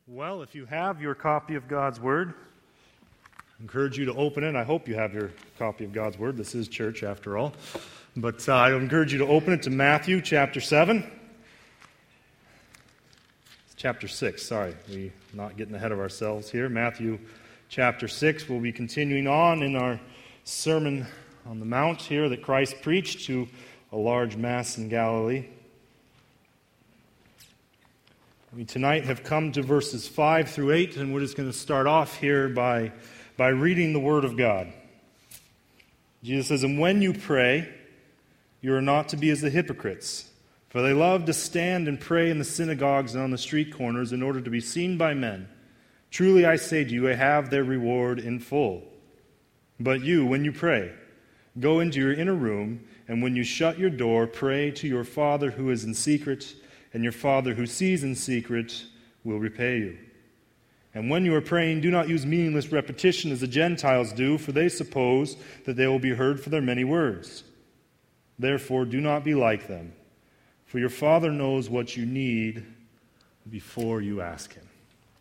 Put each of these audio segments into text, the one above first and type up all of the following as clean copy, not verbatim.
Well, if you have your copy of God's Word, I encourage you to open it. I hope you have your copy of God's Word. This is church, after all. But I encourage you to open it to Matthew chapter 7. It's chapter 6, sorry. We're not getting ahead of ourselves here. Matthew chapter 6. We'll be continuing on in our Sermon on the Mount here that Christ preached to a large mass in Galilee. We tonight have come to verses 5 through 8, and we're just going to start off here by reading the Word of God. Jesus says, "And when you pray, you are not to be as the hypocrites, for they love to stand and pray in the synagogues and on the street corners in order to be seen by men. Truly I say to you, they have their reward in full. But you, when you pray, go into your inner room, and when you shut your door, pray to your Father who is in secret, and your Father who sees in secret will repay you. And when you are praying, do not use meaningless repetition as the Gentiles do, for they suppose that they will be heard for their many words. Therefore, do not be like them, for your Father knows what you need before you ask Him."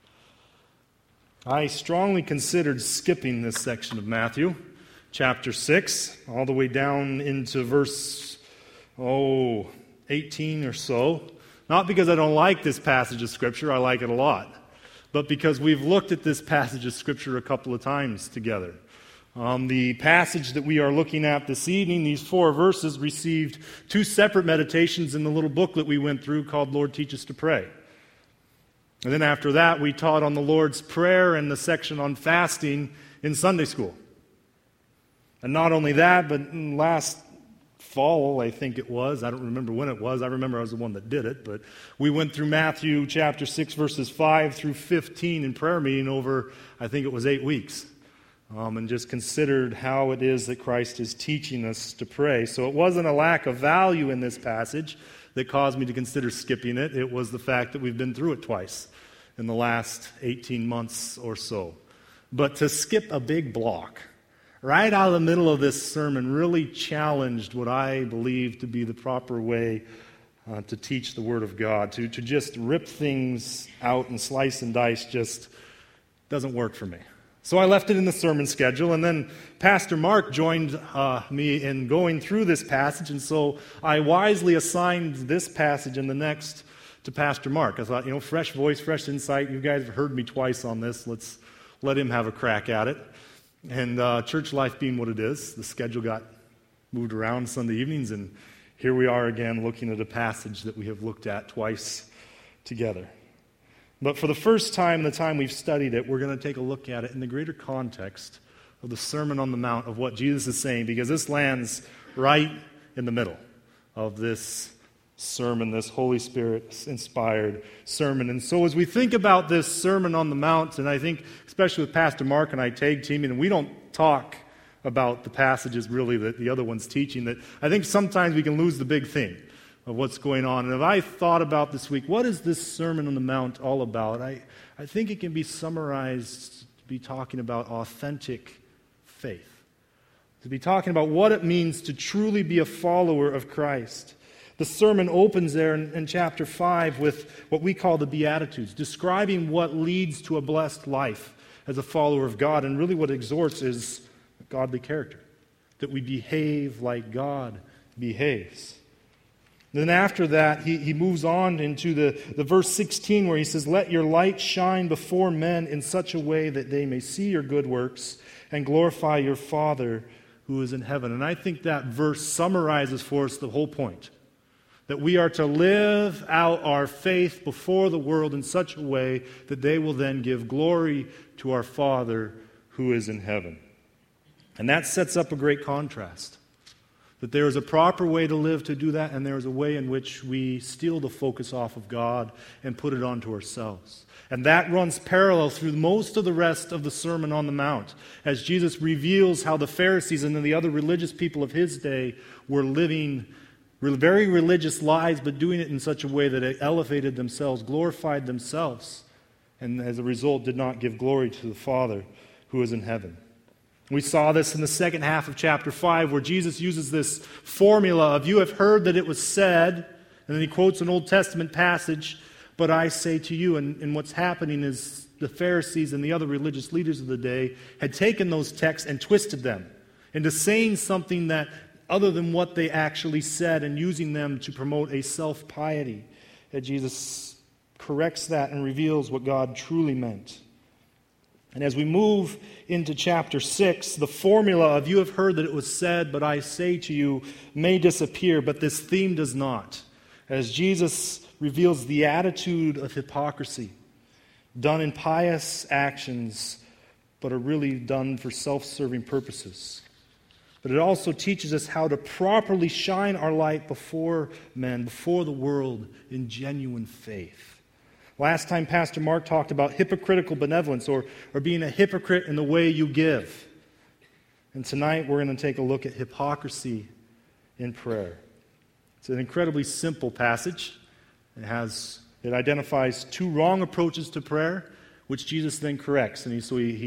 I strongly considered skipping this section of Matthew, chapter 6, all the way down into verse 18 or so. Not because I don't like this passage of Scripture, I like it a lot, but because we've looked at this passage of Scripture a couple of times together. The passage that we are looking at this evening, these 4 verses, received 2 separate meditations in the little booklet we went through called Lord Teach Us to Pray. And then after that, we taught on the Lord's Prayer and the section on fasting in Sunday school. And not only that, but last fall, I think it was. I don't remember when it was. I remember I was the one that did it. But we went through Matthew chapter 6, verses 5 through 15 in prayer meeting over, I think it was 8 weeks. And just considered how it is that Christ is teaching us to pray. So it wasn't a lack of value in this passage that caused me to consider skipping it. It was the fact that we've been through it twice in the last 18 months or so. But to skip a big block right out of the middle of this sermon really challenged what I believe to be the proper way to teach the Word of God. To just rip things out and slice and dice just doesn't work for me. So I left it in the sermon schedule, and then Pastor Mark joined me in going through this passage, and so I wisely assigned this passage and the next to Pastor Mark. I thought, fresh voice, fresh insight. You guys have heard me twice on this. Let's let him have a crack at it. And church life being what it is, the schedule got moved around Sunday evenings, and here we are again looking at a passage that we have looked at twice together. But for the first time, the time we've studied it, we're going to take a look at it in the greater context of the Sermon on the Mount, of what Jesus is saying, because this lands right in the middle of this sermon, this Holy Spirit-inspired sermon. And so as we think about this Sermon on the Mount, and I think especially with Pastor Mark and I tag teaming, and we don't talk about the passages really that the other one's teaching, that I think sometimes we can lose the big thing of what's going on. And if I thought about this week, what is this Sermon on the Mount all about? I think it can be summarized to be talking about authentic faith, to be talking about what it means to truly be a follower of Christ. The sermon opens there in chapter 5 with what we call the Beatitudes, describing what leads to a blessed life as a follower of God. And really what it exhorts is godly character, that we behave like God behaves. Then after that, he moves on into the verse 16 where he says, "Let your light shine before men in such a way that they may see your good works and glorify your Father who is in heaven." And I think that verse summarizes for us the whole point. That we are to live out our faith before the world in such a way that they will then give glory to our Father who is in heaven. And that sets up a great contrast. That there is a proper way to live to do that, and there is a way in which we steal the focus off of God and put it onto ourselves. And that runs parallel through most of the rest of the Sermon on the Mount, as Jesus reveals how the Pharisees and the other religious people of his day were living very religious lives, but doing it in such a way that it elevated themselves, glorified themselves, and as a result did not give glory to the Father who is in heaven. We saw this in the second half of chapter 5, where Jesus uses this formula of, "You have heard that it was said," and then he quotes an Old Testament passage, but I say to you. And what's happening is the Pharisees and the other religious leaders of the day had taken those texts and twisted them into saying something that other than what they actually said and using them to promote a self-piety. That Jesus corrects that and reveals what God truly meant. And as we move into chapter 6, the formula of "you have heard that it was said, but I say to you" may disappear, but this theme does not. As Jesus reveals the attitude of hypocrisy, done in pious actions, but are really done for self-serving purposes. But it also teaches us how to properly shine our light before men, before the world, in genuine faith. Last time, Pastor Mark talked about hypocritical benevolence, or being a hypocrite in the way you give. And tonight, we're going to take a look at hypocrisy in prayer. It's an incredibly simple passage. It identifies two wrong approaches to prayer, which Jesus then corrects. And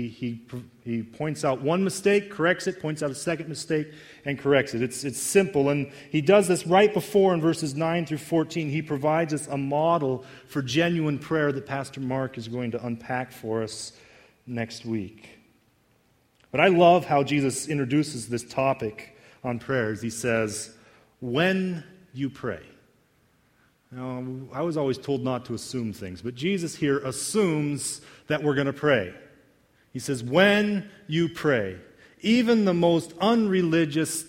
he points out one mistake, corrects it, points out a second mistake, and corrects it. It's simple. And he does this right before in verses 9 through 14. He provides us a model for genuine prayer that Pastor Mark is going to unpack for us next week. But I love how Jesus introduces this topic on prayers. He says, "When you pray." Now, I was always told not to assume things, but Jesus here assumes that we're going to pray. He says, "When you pray." Even the most unreligious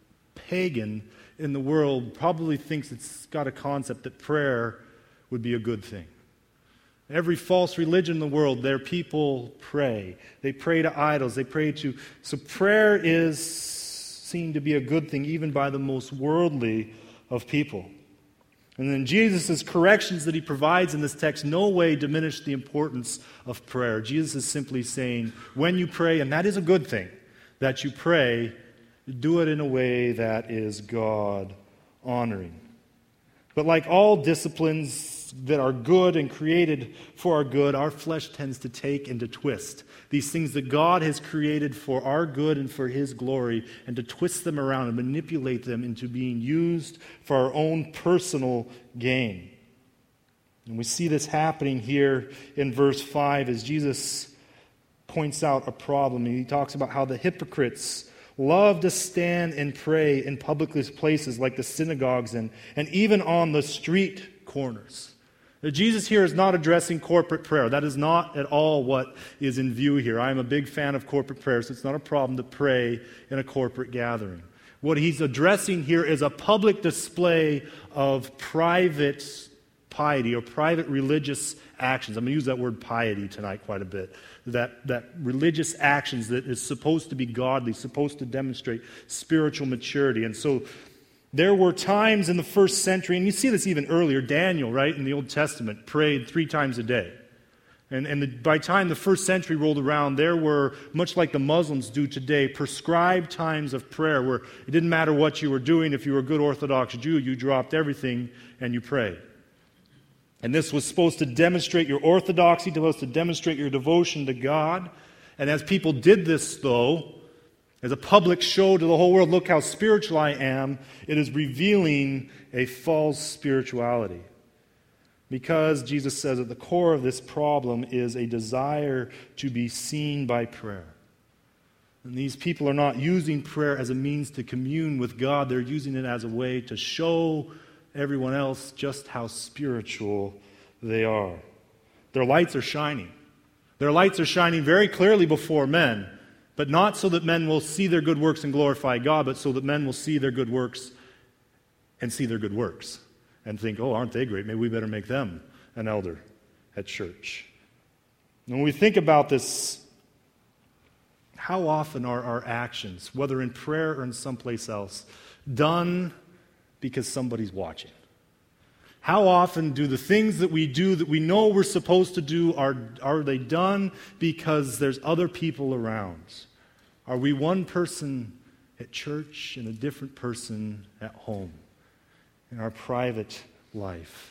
pagan in the world probably thinks it's got a concept that prayer would be a good thing. Every false religion in the world, their people pray. They pray to idols. So prayer is seen to be a good thing even by the most worldly of people. And then Jesus' corrections that he provides in this text no way diminish the importance of prayer. Jesus is simply saying, when you pray, and that is a good thing, that you pray, do it in a way that is God-honoring. But like all disciplines that are good and created for our good, our flesh tends to take and to twist these things that God has created for our good and for His glory, and to twist them around and manipulate them into being used for our own personal gain. And we see this happening here in verse 5 as Jesus points out a problem. He talks about how the hypocrites love to stand and pray in public places like the synagogues and even on the street corners. Now, Jesus here is not addressing corporate prayer. That is not at all what is in view here. I am a big fan of corporate prayer, so it's not a problem to pray in a corporate gathering. What he's addressing here is a public display of private piety or private religious actions. I'm going to use that word piety tonight quite a bit. That religious actions that is supposed to be godly, supposed to demonstrate spiritual maturity. And so there were times in the first century, and you see this even earlier, Daniel, right, in the Old Testament, prayed 3 times a day. And by the time the first century rolled around, there were, much like the Muslims do today, prescribed times of prayer where it didn't matter what you were doing. If you were a good Orthodox Jew, you dropped everything and you prayed. And this was supposed to demonstrate your orthodoxy, supposed to demonstrate your devotion to God. And as people did this, though, as a public show to the whole world, look how spiritual I am, it is revealing a false spirituality. Because Jesus says at the core of this problem is a desire to be seen by prayer. And these people are not using prayer as a means to commune with God. They're using it as a way to show everyone else just how spiritual they are. Their lights are shining. Their lights are shining very clearly before men, but not so that men will see their good works and glorify God, but so that men will see their good works and see their good works and think, oh, aren't they great? Maybe we better make them an elder at church. And when we think about this, how often are our actions, whether in prayer or in someplace else, done because somebody's watching? How often do the things that we do that we know we're supposed to do, are they done because there's other people around? Are we one person at church and a different person at home in our private life?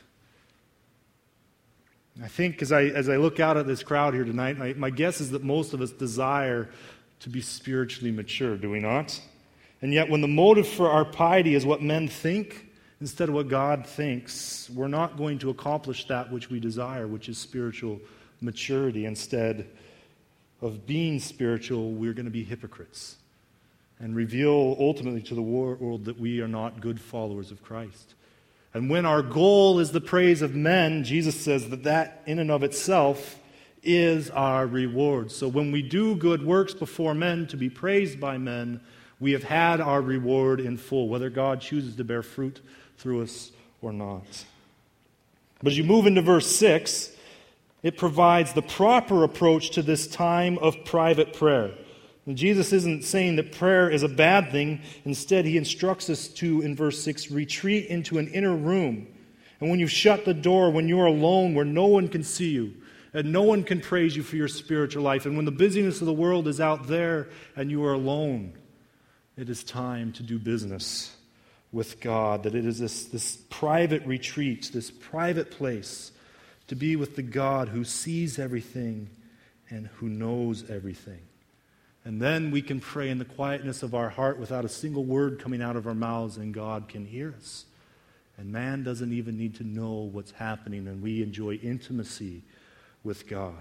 I think as I look out at this crowd here tonight, my guess is that most of us desire to be spiritually mature, do we not? And yet when the motive for our piety is what men think instead of what God thinks, we're not going to accomplish that which we desire, which is spiritual maturity. Instead of being spiritual, we're going to be hypocrites and reveal ultimately to the world that we are not good followers of Christ. And when our goal is the praise of men, Jesus says that in and of itself is our reward. So when we do good works before men to be praised by men, we have had our reward in full, whether God chooses to bear fruit through us or not. But as you move into verse 6, it provides the proper approach to this time of private prayer. And Jesus isn't saying that prayer is a bad thing. Instead, he instructs us to, in verse 6, retreat into an inner room. And when you shut the door, when you're alone, where no one can see you, and no one can praise you for your spiritual life, and when the busyness of the world is out there and you are alone, it is time to do business with God. That it is this private retreat, this private place to be with the God who sees everything and who knows everything. And then we can pray in the quietness of our heart without a single word coming out of our mouths, and God can hear us. And man doesn't even need to know what's happening, and we enjoy intimacy with God.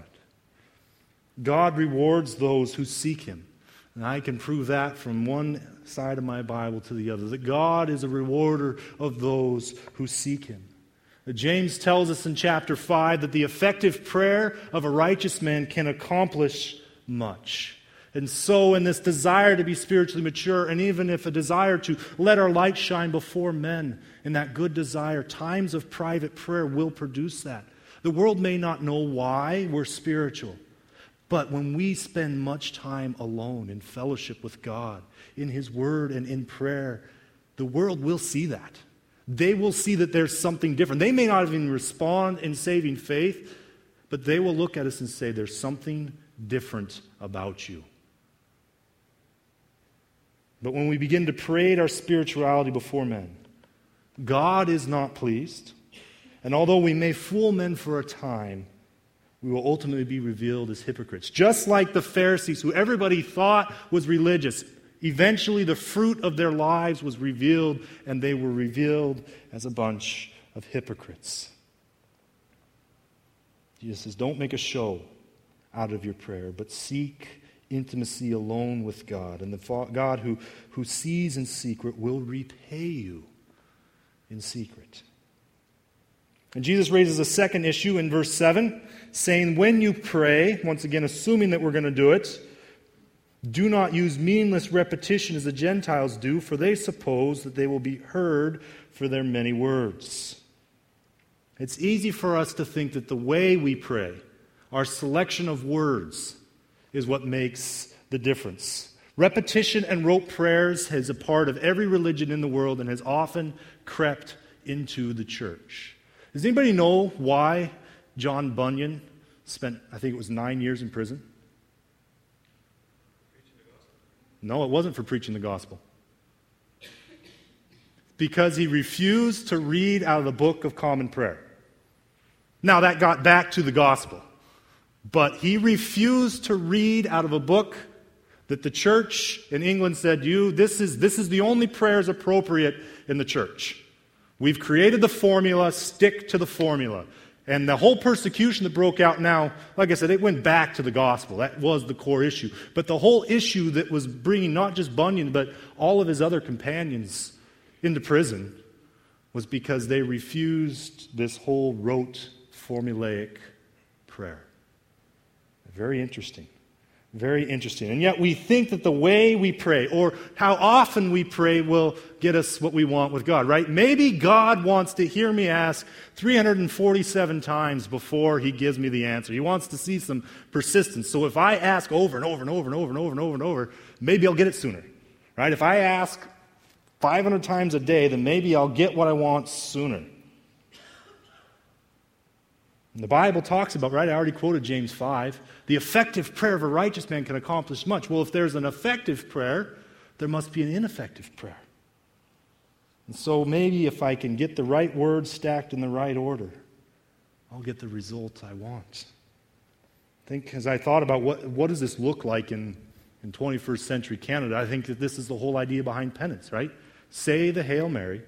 God rewards those who seek Him. And I can prove that from one side of my Bible to the other, that God is a rewarder of those who seek Him. James tells us in chapter 5 that the effective prayer of a righteous man can accomplish much. And so in this desire to be spiritually mature, and even if a desire to let our light shine before men, in that good desire, times of private prayer will produce that. The world may not know why we're spiritual, but when we spend much time alone in fellowship with God, in His Word and in prayer, the world will see that. They will see that there's something different. They may not even respond in saving faith, but they will look at us and say, there's something different about you. But when we begin to parade our spirituality before men, God is not pleased. And although we may fool men for a time, we will ultimately be revealed as hypocrites. Just like the Pharisees, who everybody thought was religious, eventually the fruit of their lives was revealed, and they were revealed as a bunch of hypocrites. Jesus says, don't make a show out of your prayer, but seek intimacy alone with God. And the God who sees in secret will repay you in secret. And Jesus raises a second issue in verse 7, saying, when you pray, once again assuming that we're going to do it, do not use meaningless repetition as the Gentiles do, for they suppose that they will be heard for their many words. It's easy for us to think that the way we pray, our selection of words, is what makes the difference. Repetition and rote prayers is a part of every religion in the world and has often crept into the church. Does anybody know why John Bunyan spent, I think it was 9 years in prison? No, it wasn't for preaching the gospel. Because he refused to read out of the Book of Common Prayer. Now that got back to the gospel. But he refused to read out of a book that the church in England said, this is the only prayers appropriate in the church. We've created the formula, stick to the formula. And the whole persecution that broke out now, like I said, it went back to the gospel. That was the core issue. But the whole issue that was bringing not just Bunyan, but all of his other companions into prison was because they refused this whole rote, formulaic prayer. Very interesting. Very interesting. And yet we think that the way we pray, or how often we pray, will get us what we want with God, right? Maybe God wants to hear me ask 347 times before He gives me the answer. He wants to see some persistence. So if I ask over and over and over and over and over and over and over, maybe I'll get it sooner, right? If I ask 500 times a day, then maybe I'll get what I want sooner. And the Bible talks about, right, I already quoted James 5, the effective prayer of a righteous man can accomplish much. Well, if there's an effective prayer, there must be an ineffective prayer. And so maybe if I can get the right words stacked in the right order, I'll get the result I want. I think as I thought about what does this look like in 21st century Canada, I think that this is the whole idea behind penance, right? Say the Hail Mary,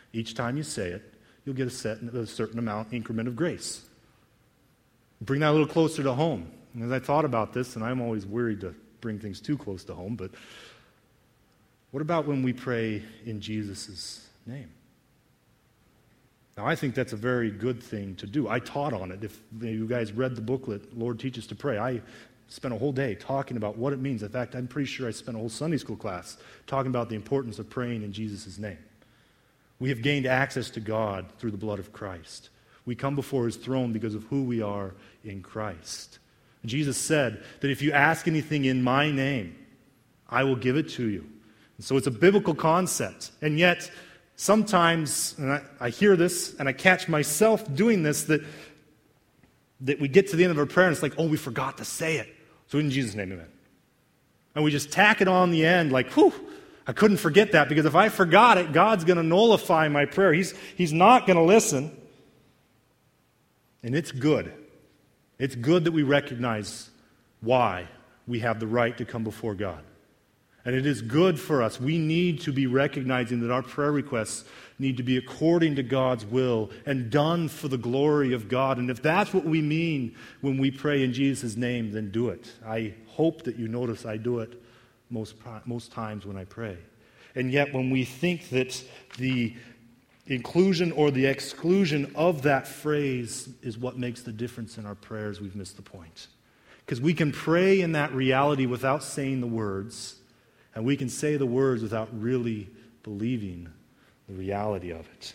Each time you say it, you'll get a certain increment of grace. Bring that a little closer to home. And as I thought about this, and I'm always worried to bring things too close to home, but what about when we pray in Jesus' name? Now, I think that's a very good thing to do. I taught on it. If you guys read the booklet, Lord Teach Us to Pray, I spent a whole day talking about what it means. In fact, I'm pretty sure I spent a whole Sunday school class talking about the importance of praying in Jesus' name. We have gained access to God through the blood of Christ. We come before His throne because of who we are in Christ. Jesus said that if you ask anything in my name, I will give it to you. And so it's a biblical concept. And yet, sometimes, and I hear this, and I catch myself doing this, that we get to the end of our prayer, and it's like, oh, we forgot to say it. So in Jesus' name, amen. And we just tack it on the end like, whew, I couldn't forget that, because if I forgot it, God's going to nullify my prayer. He's not going to listen. And it's good. It's good that we recognize why we have the right to come before God. And it is good for us. We need to be recognizing that our prayer requests need to be according to God's will and done for the glory of God. And if that's what we mean when we pray in Jesus' name, then do it. I hope that you notice I do it most times when I pray. And yet when we think that the inclusion or the exclusion of that phrase is what makes the difference in our prayers, we've missed the point. Because we can pray in that reality without saying the words, and we can say the words without really believing the reality of it.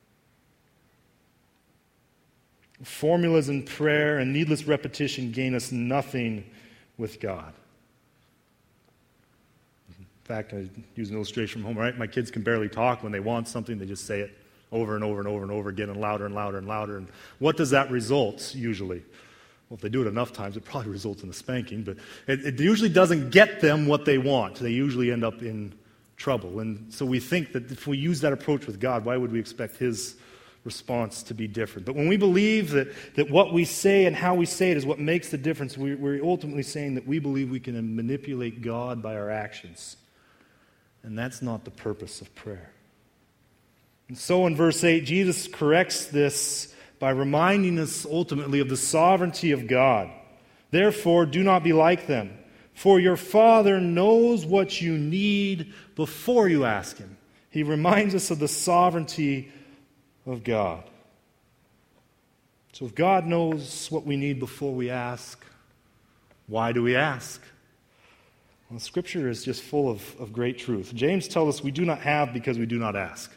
Formulas in prayer and needless repetition gain us nothing with God. In fact, I use an illustration from home, right? My kids can barely talk. When they want something, they just say it over and over and over and over again, and louder and louder and louder. And what does that result usually? Well, if they do it enough times, it probably results in a spanking, but it usually doesn't get them what they want. They usually end up in trouble. And so we think that if we use that approach with God, why would we expect His response to be different? But when we believe that what we say and how we say it is what makes the difference, we're ultimately saying that we believe we can manipulate God by our actions. And that's not the purpose of prayer. And so in verse 8, Jesus corrects this by reminding us ultimately of the sovereignty of God. Therefore, do not be like them, for your Father knows what you need before you ask Him. He reminds us of the sovereignty of God. So if God knows what we need before we ask, why do we ask? Well, Scripture is just full of great truth. James tells us we do not have because we do not ask.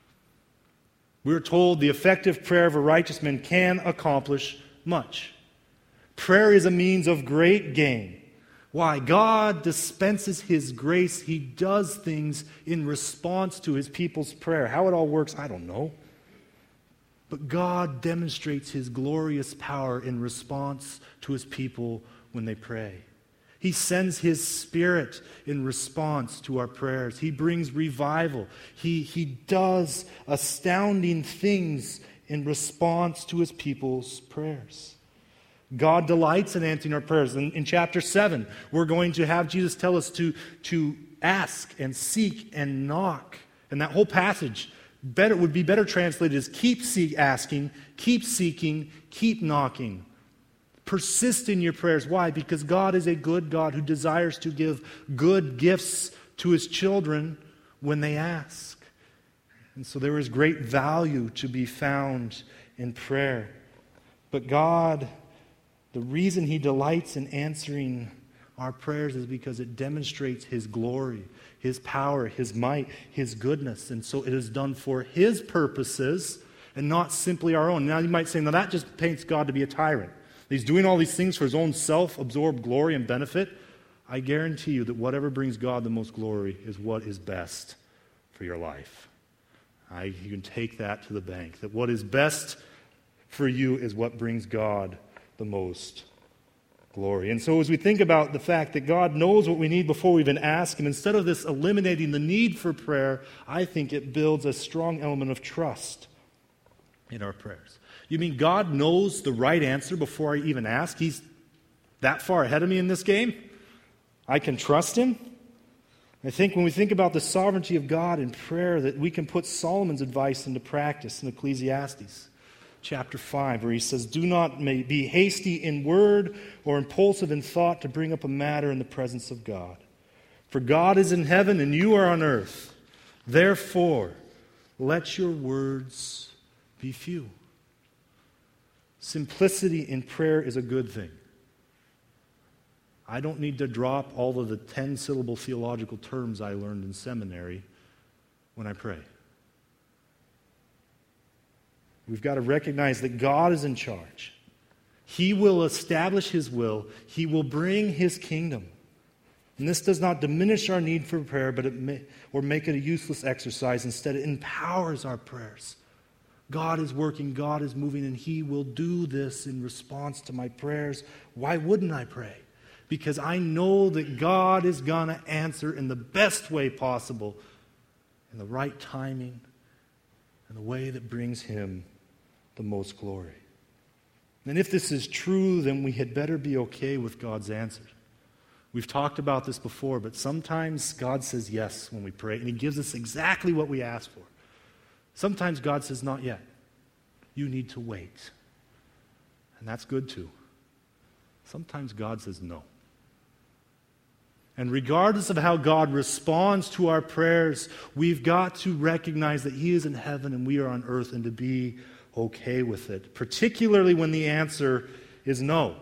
We're told the effective prayer of a righteous man can accomplish much. Prayer is a means of great gain. Why? God dispenses His grace. He does things in response to His people's prayer. How it all works, I don't know. But God demonstrates His glorious power in response to His people when they pray. He sends His Spirit in response to our prayers. He brings revival. He does astounding things in response to His people's prayers. God delights in answering our prayers. In chapter 7, we're going to have Jesus tell us to ask and seek and knock. And that whole passage would be better translated as keep asking, keep seeking, keep knocking. Persist in your prayers. Why? Because God is a good God who desires to give good gifts to His children when they ask. And so there is great value to be found in prayer. But God, the reason He delights in answering our prayers is because it demonstrates His glory, His power, His might, His goodness. And so it is done for His purposes and not simply our own. Now you might say, now that just paints God to be a tyrant. He's doing all these things for His own self-absorbed glory and benefit. I guarantee you that whatever brings God the most glory is what is best for your life. You can take that to the bank. That what is best for you is what brings God the most glory. And so as we think about the fact that God knows what we need before we even ask Him, instead of this eliminating the need for prayer, I think it builds a strong element of trust in our prayers. You mean God knows the right answer before I even ask? He's that far ahead of me in this game? I can trust Him? I think when we think about the sovereignty of God in prayer, that we can put Solomon's advice into practice in Ecclesiastes chapter 5, where he says, "Do not be hasty in word or impulsive in thought to bring up a matter in the presence of God. For God is in heaven and you are on earth. Therefore, let your words be few." Simplicity in prayer is a good thing. I don't need to drop all of the 10-syllable theological terms I learned in seminary when I pray. We've got to recognize that God is in charge. He will establish His will. He will bring His kingdom. And this does not diminish our need for prayer, but or make it a useless exercise. Instead, it empowers our prayers. God is working, God is moving, and He will do this in response to my prayers. Why wouldn't I pray? Because I know that God is going to answer in the best way possible, in the right timing, in the way that brings Him the most glory. And if this is true, then we had better be okay with God's answer. We've talked about this before, but sometimes God says yes when we pray, and He gives us exactly what we ask for. Sometimes God says, not yet. You need to wait. And that's good too. Sometimes God says no. And regardless of how God responds to our prayers, we've got to recognize that He is in heaven and we are on earth, and to be okay with it, particularly when the answer is no.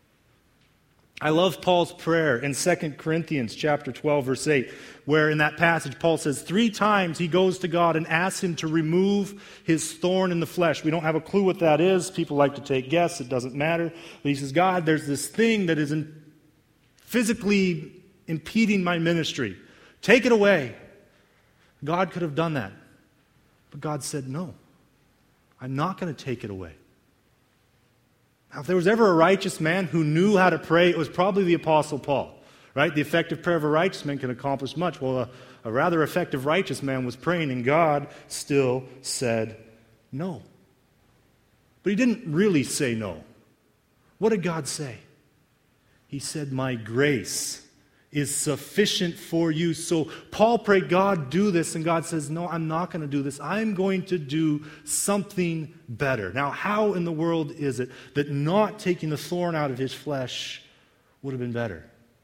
I love Paul's prayer in 2 Corinthians chapter 12, verse 8, where in that passage Paul says 3 times he goes to God and asks Him to remove his thorn in the flesh. We don't have a clue what that is. People like to take guess. It doesn't matter. But he says, God, there's this thing that is physically impeding my ministry. Take it away. God could have done that. But God said, no, I'm not going to take it away. Now, if there was ever a righteous man who knew how to pray, it was probably the Apostle Paul, right? The effective prayer of a righteous man can accomplish much. Well, a rather effective righteous man was praying, and God still said no. But He didn't really say no. What did God say? He said, my grace is sufficient for you. So Paul prayed, God, do this. And God says, no, I'm not going to do this. I'm going to do something better. Now, how in the world is it that not taking the thorn out of his flesh would have been better?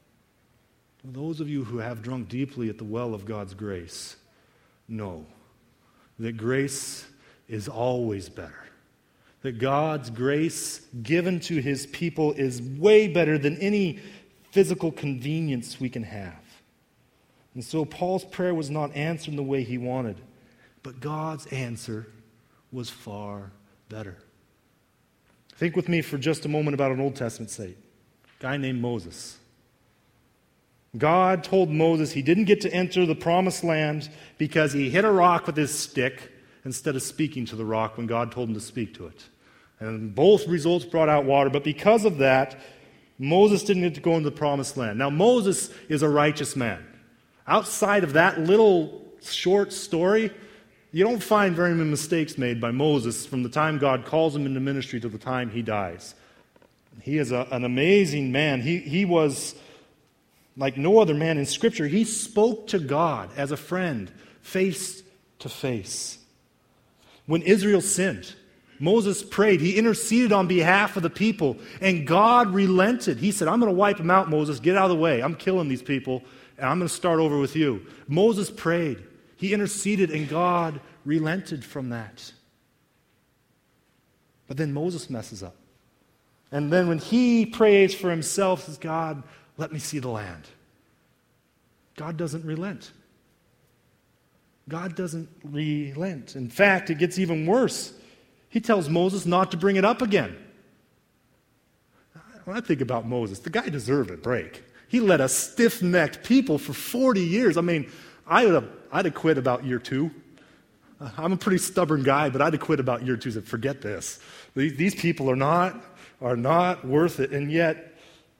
Those of you who have drunk deeply at the well of God's grace know that grace is always better. That God's grace given to His people is way better than any physical convenience we can have. And so Paul's prayer was not answered in the way he wanted, but God's answer was far better. Think with me for just a moment about an Old Testament saint, a guy named Moses. God told Moses he didn't get to enter the promised land because he hit a rock with his stick instead of speaking to the rock when God told him to speak to it. And both results brought out water, but because of that, Moses didn't get to go into the promised land. Now, Moses is a righteous man. Outside of that little short story, you don't find very many mistakes made by Moses from the time God calls him into ministry to the time he dies. He is an amazing man. He was like no other man in Scripture. He spoke to God as a friend, face to face. When Israel sinned, Moses prayed. He interceded on behalf of the people, and God relented. He said, I'm going to wipe them out, Moses. Get out of the way. I'm killing these people, and I'm going to start over with you. Moses prayed. He interceded, and God relented from that. But then Moses messes up. And then when he prays for himself, says, God, let me see the land. God doesn't relent. God doesn't relent. In fact, it gets even worse. He tells Moses not to bring it up again. When I think about Moses, the guy deserved a break. He led a stiff-necked people for 40 years. I mean, I'd have quit about year 2. I'm a pretty stubborn guy, but I'd have quit about year 2. Said, forget this. These people are not worth it. And yet,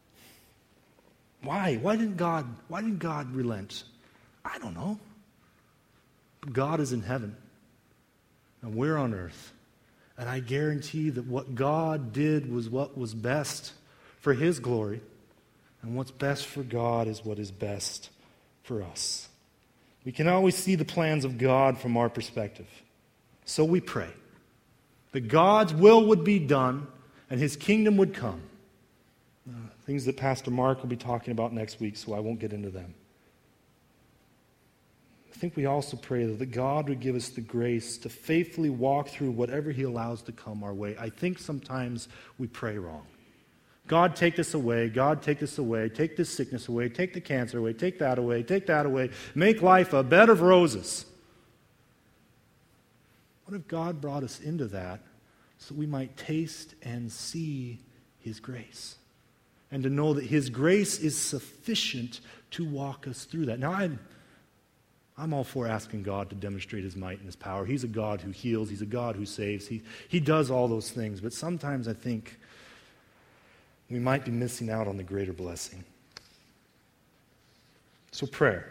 why? Why didn't God relent? I don't know. But God is in heaven, and we're on earth. And I guarantee that what God did was what was best for His glory. And what's best for God is what is best for us. We can always see the plans of God from our perspective. So we pray that God's will would be done and His kingdom would come. Things that Pastor Mark will be talking about next week, so I won't get into them. I think we also pray that God would give us the grace to faithfully walk through whatever He allows to come our way. I think sometimes we pray wrong. God, take this away. God, take this away. Take this sickness away. Take the cancer away. Take that away. Take that away. Make life a bed of roses. What if God brought us into that so we might taste and see His grace? And to know that His grace is sufficient to walk us through that. Now, I'm all for asking God to demonstrate His might and His power. He's a God who heals. He's a God who saves. He does all those things. But sometimes I think we might be missing out on the greater blessing. So prayer.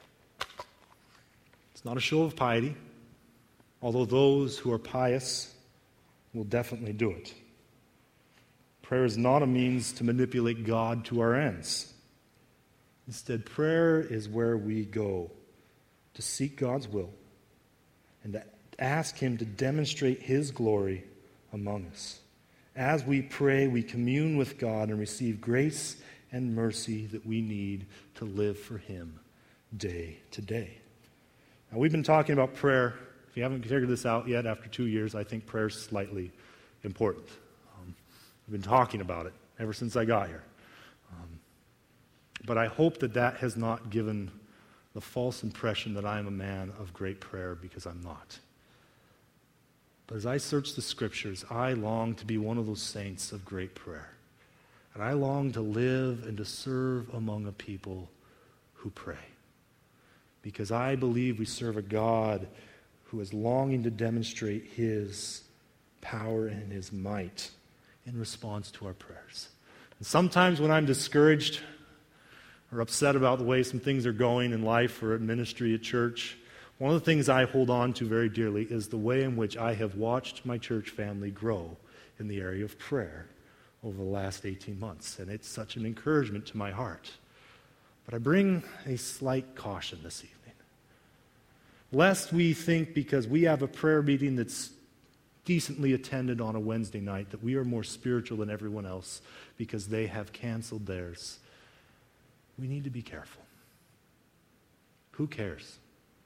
It's not a show of piety, although those who are pious will definitely do it. Prayer is not a means to manipulate God to our ends. Instead, prayer is where we go to seek God's will and to ask Him to demonstrate His glory among us. As we pray, we commune with God and receive grace and mercy that we need to live for Him day to day. Now, we've been talking about prayer. If you haven't figured this out yet after 2 years, I think prayer is slightly important. I've been talking about it ever since I got here. But I hope that that has not given the false impression that I am a man of great prayer, because I'm not. But as I search the Scriptures, I long to be one of those saints of great prayer. And I long to live and to serve among a people who pray. Because I believe we serve a God who is longing to demonstrate His power and His might in response to our prayers. And sometimes when I'm discouraged or upset about the way some things are going in life or at ministry at church, one of the things I hold on to very dearly is the way in which I have watched my church family grow in the area of prayer over the last 18 months. And it's such an encouragement to my heart. But I bring a slight caution this evening. Lest we think because we have a prayer meeting that's decently attended on a Wednesday night that we are more spiritual than everyone else because they have canceled theirs. We need to be careful. Who cares?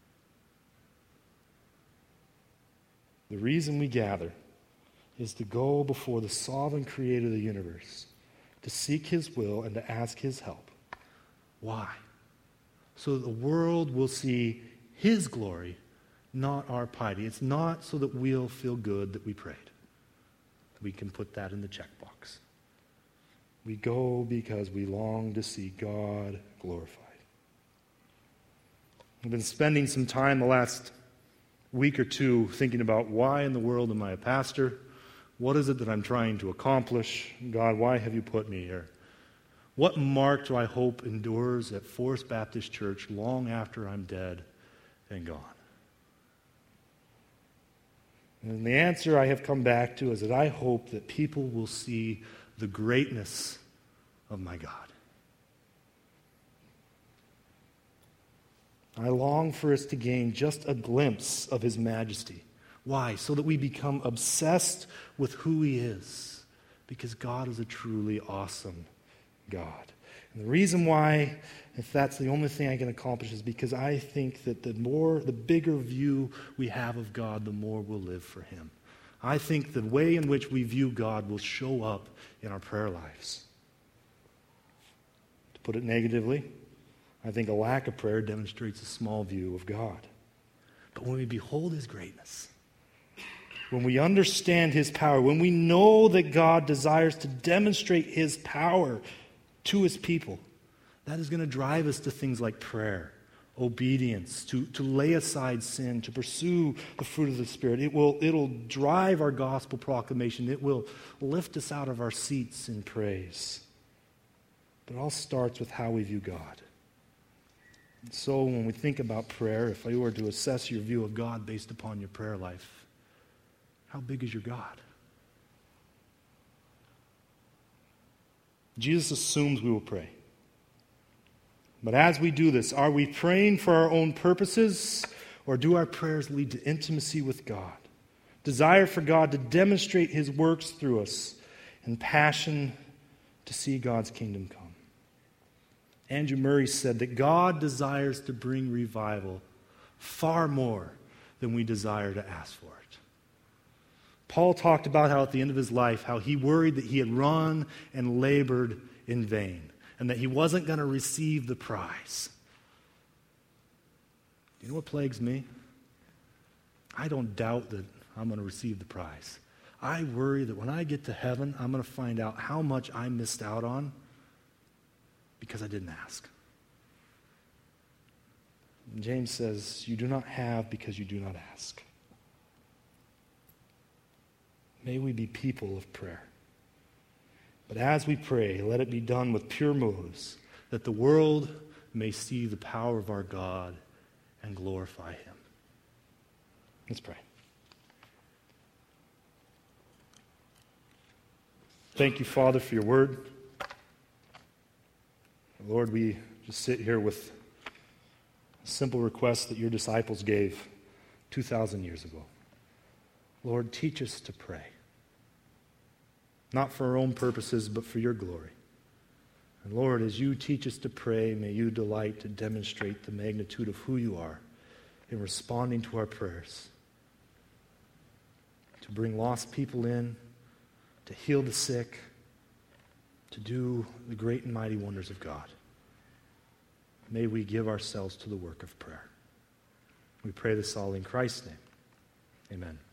The reason we gather is to go before the sovereign creator of the universe, to seek His will and to ask His help. Why? So that the world will see His glory, not our piety. It's not so that we'll feel good that we prayed. We can put that in the checkbox. We go because we long to see God glorified. I've been spending some time the last week or two thinking about why in the world am I a pastor? What is it that I'm trying to accomplish? God, why have you put me here? What mark do I hope endures at Forest Baptist Church long after I'm dead and gone? And the answer I have come back to is that I hope that people will see the greatness of my God. I long for us to gain just a glimpse of His majesty. Why? So that we become obsessed with who He is. Because God is a truly awesome God. And the reason why, if that's the only thing I can accomplish, is because I think that the bigger view we have of God, the more we'll live for Him. I think the way in which we view God will show up in our prayer lives. To put it negatively, I think a lack of prayer demonstrates a small view of God. But when we behold His greatness, when we understand His power, when we know that God desires to demonstrate His power to His people, that is going to drive us to things like prayer, obedience, to lay aside sin, to pursue the fruit of the Spirit. It'll drive our gospel proclamation. It will lift us out of our seats in praise. But it all starts with how we view God. And so when we think about prayer, if I were to assess your view of God based upon your prayer life, how big is your God? Jesus assumes we will pray. But as we do this, are we praying for our own purposes, or do our prayers lead to intimacy with God? Desire for God to demonstrate His works through us, and passion to see God's kingdom come. Andrew Murray said that God desires to bring revival far more than we desire to ask for it. Paul talked about how at the end of his life, how he worried that he had run and labored in vain, and that he wasn't going to receive the prize. You know what plagues me? I don't doubt that I'm going to receive the prize. I worry that when I get to heaven, I'm going to find out how much I missed out on because I didn't ask. And James says, you do not have because you do not ask. May we be people of prayer. But as we pray, let it be done with pure motives, that the world may see the power of our God and glorify Him. Let's pray. Thank you, Father, for your word. Lord, we just sit here with a simple request that your disciples gave 2,000 years ago. Lord, teach us to pray. Not for our own purposes, but for your glory. And Lord, as you teach us to pray, may you delight to demonstrate the magnitude of who you are in responding to our prayers. To bring lost people in, to heal the sick, to do the great and mighty wonders of God. May we give ourselves to the work of prayer. We pray this all in Christ's name. Amen.